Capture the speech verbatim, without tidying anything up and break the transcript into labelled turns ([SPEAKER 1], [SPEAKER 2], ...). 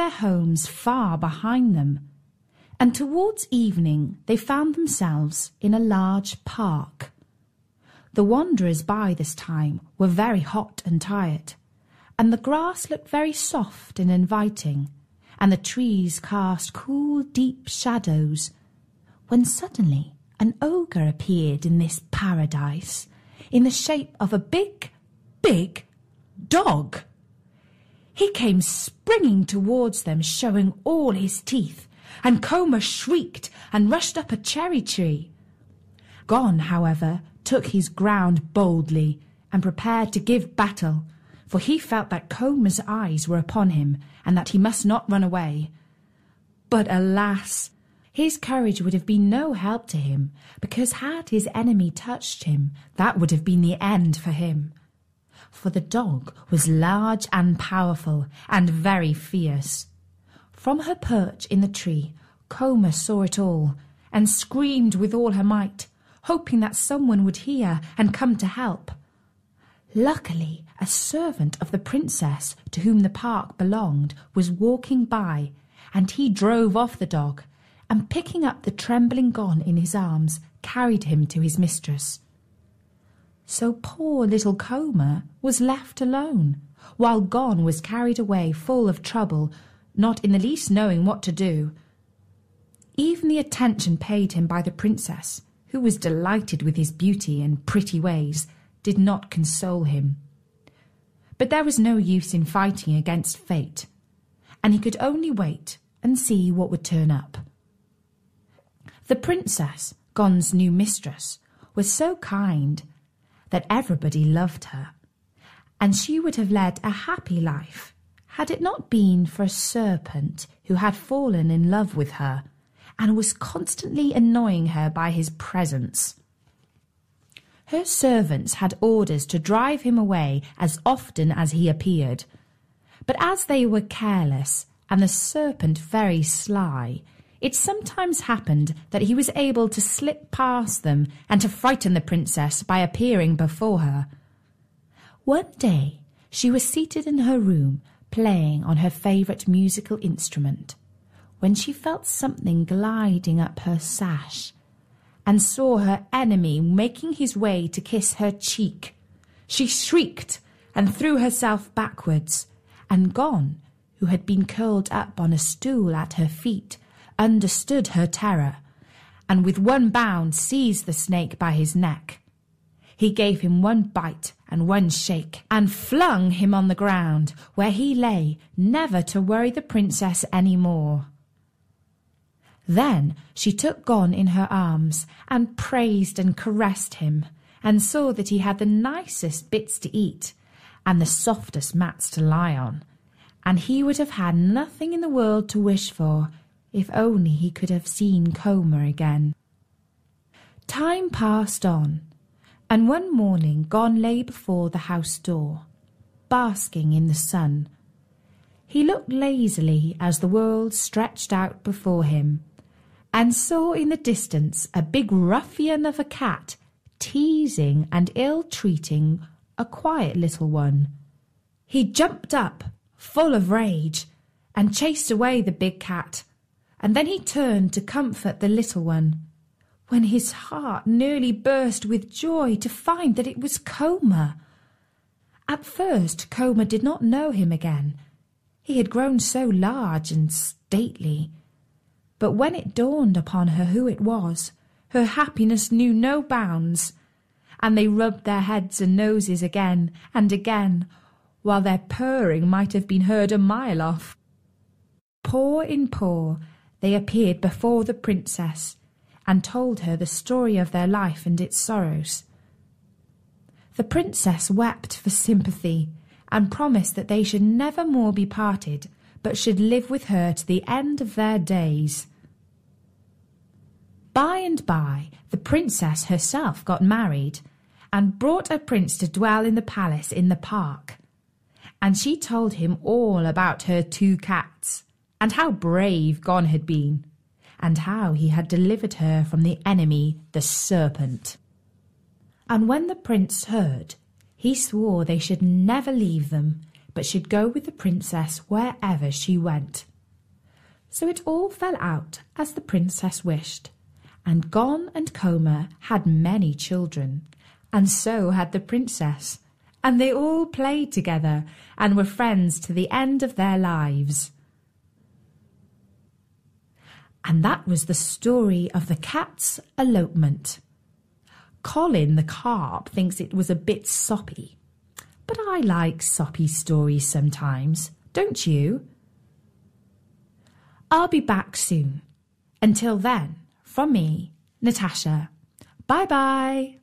[SPEAKER 1] their homes far behind them, and towards evening they found themselves in a large park. The wanderers by this time were very hot and tired, and the grass looked very soft and inviting, and the trees cast cool, deep shadows, when suddenly an ogre appeared in this paradise, in the shape of a big, big dog. He came springing towards them, showing all his teeth, and Coma shrieked and rushed up a cherry tree. Gon, however, took his ground boldly and prepared to give battle, for he felt that Coma's eyes were upon him and that he must not run away. But alas, his courage would have been no help to him, because had his enemy touched him, that would have been the end for him. For the dog was large and powerful and very fierce. From her perch in the tree, Coma saw it all and screamed with all her might, hoping that someone would hear and come to help. Luckily, a servant of the princess to whom the park belonged was walking by, and he drove off the dog, and picking up the trembling Gon in his arms, carried him to his mistress. So poor little Coma was left alone, while Gon was carried away full of trouble, not in the least knowing what to do. Even the attention paid him by the princess, who was delighted with his beauty and pretty ways, did not console him. But there was no use in fighting against fate, and he could only wait and see what would turn up. The princess, Gon's new mistress, was so kind that everybody loved her, and she would have led a happy life had it not been for a serpent who had fallen in love with her and was constantly annoying her by his presence. Her servants had orders to drive him away as often as he appeared, but as they were careless and the serpent very sly, it sometimes happened that he was able to slip past them and to frighten the princess by appearing before her. One day she was seated in her room playing on her favourite musical instrument, when she felt something gliding up her sash, and saw her enemy making his way to kiss her cheek. She shrieked and threw herself backwards, and Gon, who had been curled up on a stool at her feet, understood her terror, and with one bound seized the snake by his neck. He gave him one bite and one shake, and flung him on the ground, where he lay, never to worry the princess any more. Then she took Gon in her arms and praised and caressed him, and saw that he had the nicest bits to eat and the softest mats to lie on, and he would have had nothing in the world to wish for if only he could have seen Coma again. Time passed on, and one morning Gon lay before the house door, basking in the sun. He looked lazily as the world stretched out before him, and saw in the distance a big ruffian of a cat teasing and ill-treating a quiet little one. He jumped up, full of rage, and chased away the big cat, and then he turned to comfort the little one, when his heart nearly burst with joy to find that it was Coma. At first Coma did not know him again. He had grown so large and stately. But when it dawned upon her who it was, her happiness knew no bounds, and they rubbed their heads and noses again and again, while their purring might have been heard a mile off. Paw in paw, they appeared before the princess, and told her the story of their life and its sorrows. The princess wept for sympathy, and promised that they should never more be parted, but should live with her to the end of their days. By and by, the princess herself got married, and brought a prince to dwell in the palace in the park. And she told him all about her two cats, and how brave Gon had been, and how he had delivered her from the enemy, the serpent. And when the prince heard, he swore they should never leave them, but should go with the princess wherever she went. So it all fell out as the princess wished, and Gon and Coma had many children, and so had the princess, and they all played together and were friends to the end of their lives. And that was the story of the cat's elopement. Colin the carp thinks it was a bit soppy, but I like soppy stories sometimes, don't you? I'll be back soon. Until then, from me, Natasha. Bye-bye.